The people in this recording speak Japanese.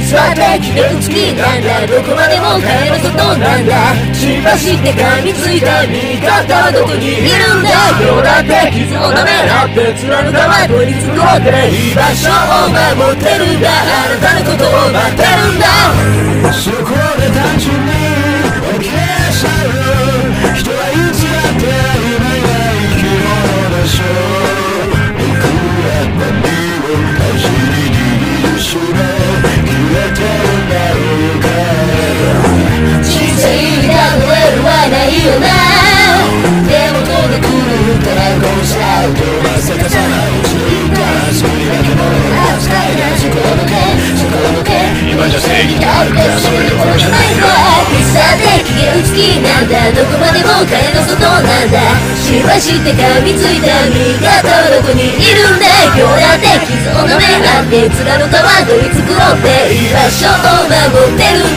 は敵で打ち切なんだどこまでも影の外なんだ血走って噛みついた味方はどこにいるんだ今日だって傷を舐め合って貫かは取り繕って居場所を守ってるんだあなたのことを待ってるんだそこで単純に起きなさる人はいつだって今が生き物でしょういくら何を走りにすれ切れてるんだろうか人生に例えるはないよなでも飛んでくるからこうした音が逆さないついたそれだけの扱いがそこを抜け今じゃ正義があるからそれどころじゃないかいつだって気が打ち切りなんだどこまでも影の外なんだしばして噛みついた味方はどこにいるんだ今日だって傷を舐め合って貫かは取り繕って居場所を守ってる